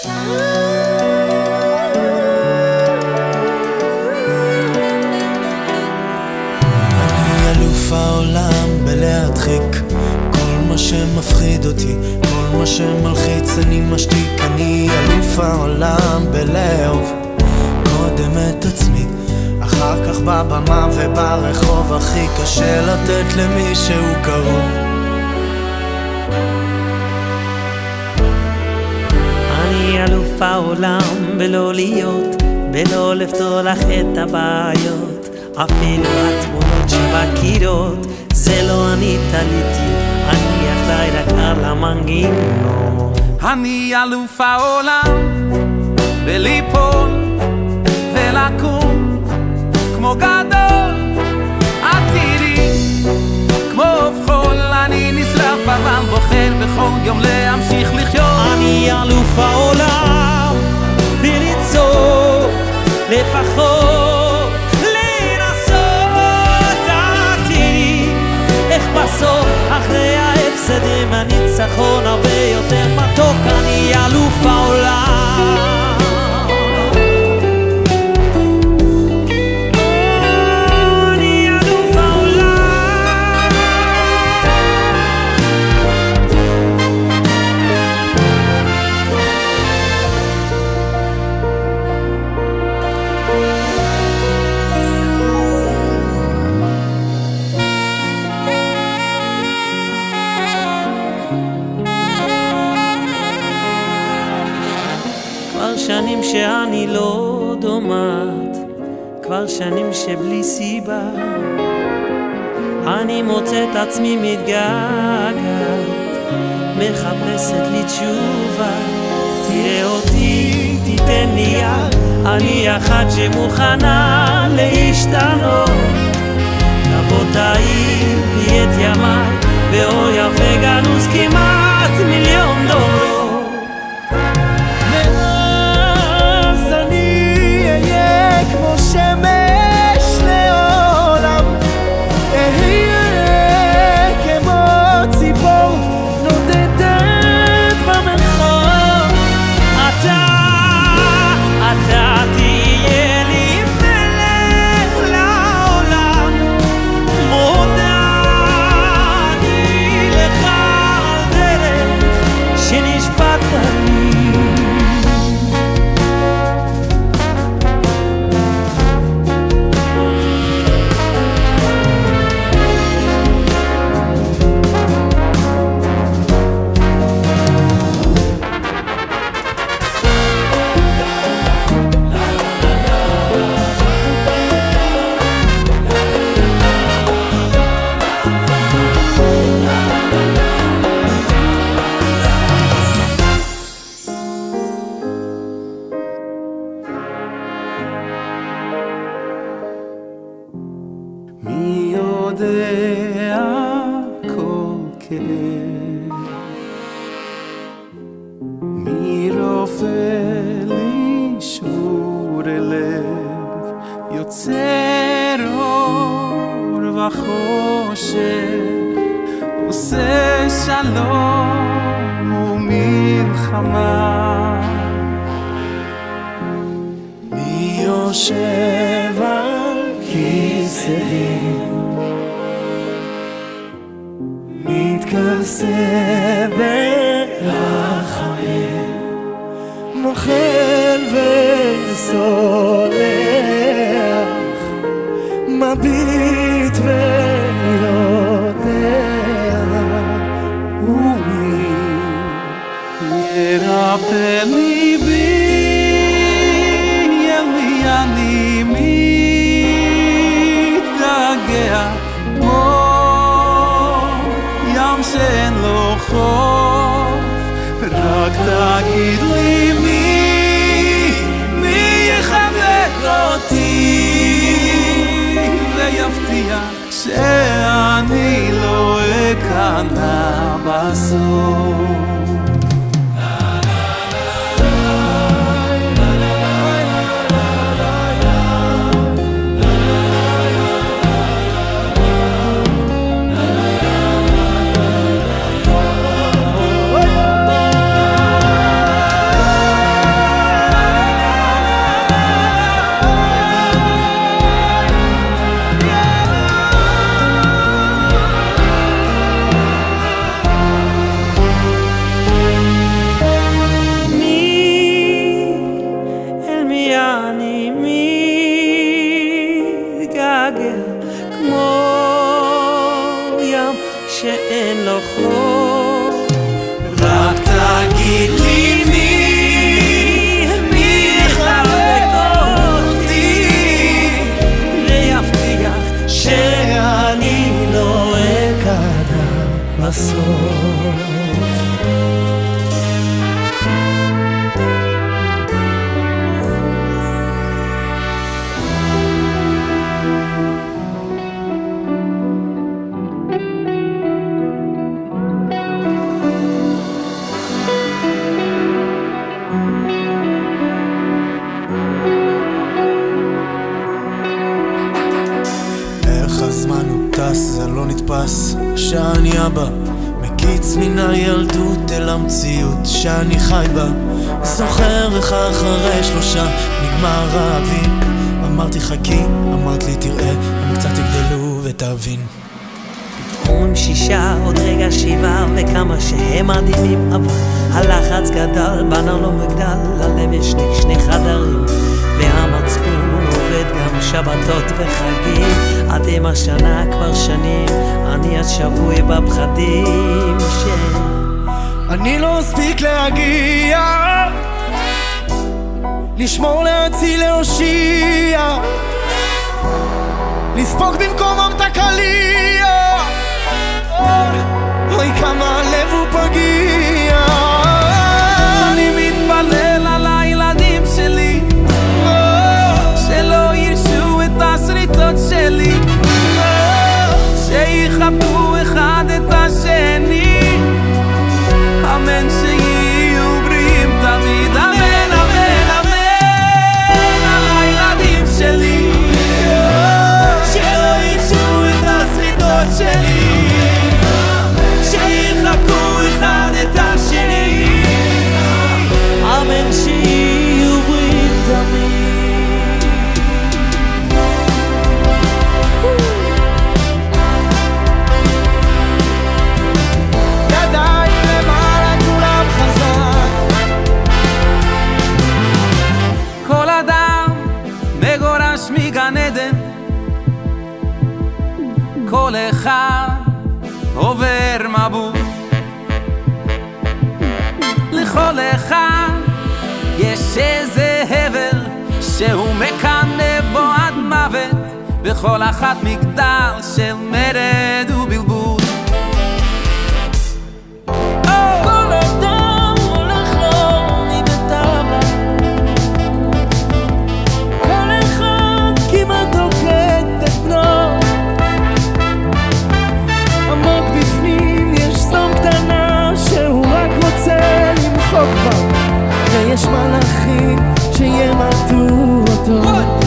אני אלוף העולם בלהדחיק כל מה שמפחיד אותי, כל מה שמלחיץ אני משתיק. אני אלוף העולם בלאהוב קודם את עצמי, אחר כך בבמה וברחוב. הכי קשה לתת למישהו קרוב. אני אלוף העולם בלא להיות, בלא לפתור לך את הבעיות. אפילו התמונות שבקירות זה לא אני תליתי, אני אחראי רק על המנגינות. אני אלוף העולם בליפול ולקום כמו גדול עתידי, כמו אובחול. אני נשרף אבל בוחר בכל יום להמשיך לחיות. אני אלוף העולם וליצור לפחות לנסות עתידי, איך בסוף אחרי ההפסדים הניצחון הרבה יותר מתוק. אני אלוף העולם. כבר שנים שאני לא דומת, כבר שנים שבלי סיבה אני מוצא את עצמי מתגעגעת, מחפשת לי תשובה. תראה אותי, תיתן לי יד, אני אחת שמוכנה להשתנות. תבוא תאיר לי את ימיי באור יפה גנוז כמעט מיליון דורות. כמו שמש לעולם, אהיה כמו ציפור נודדת במרחב. אתה תהיה לי מלך לעולם, מודעתי לך על דרך שנשבעת לי. מי יודע כל כאב, מי רופא לי שבור הלב, יוצר אור וחושך, עושה שלום ומלחמה. מי יושב על כיסאים, מתכסה ברחמים, נוחל וסולח, מביט ויודע. ומי ירפא ליבי, אלי אני מתגעגע כמו ים שאין לו חוף. רק תגיד לי מי יחבק אותי ויבטיח שאני לא אכנע בסוף. שאני אבא, מקיץ מן הילדות אל המציאות שאני חי בה. זוכר איך אחרי 3 נגמר האביב, אמרתי חכי, אמרת לי תראה, הם קצת יגדלו ותבין. פתאום 6 עוד רגע 7 וכמה שהם מדהימים, אבל הלחץ גדל, בנה לו מגדל, הלב יש 2 חדרים והמצפון עובד גם שבתות וחגים. אתם השנה כבר שנים, אני עד שבוי בפחדים אני לא אספיק להגיע, לשמור להציל להושיע, לספוג במקומם את הקליע. אוי כמה הלב הוא פגיע. אני מתפלל על הילדים שלי, שלא ירשו את השריטות שלי, שיכבדו אחד את השני, אמן שיהיו בריאים תמיד, אמן אמן אמן. על הילדים שלי, שלא ירשו את השריטות שלי, שיחבקו אחד את השני, אמן שיהיו בריאים תמיד. מגן עדן, כל אחד עובר מבול, לכל אחד יש איזה הבל שהוא מקנא בו עד מוות, בכל אחת מגדל של מרד ובלבול. ויש מלאכים שימתו אותו.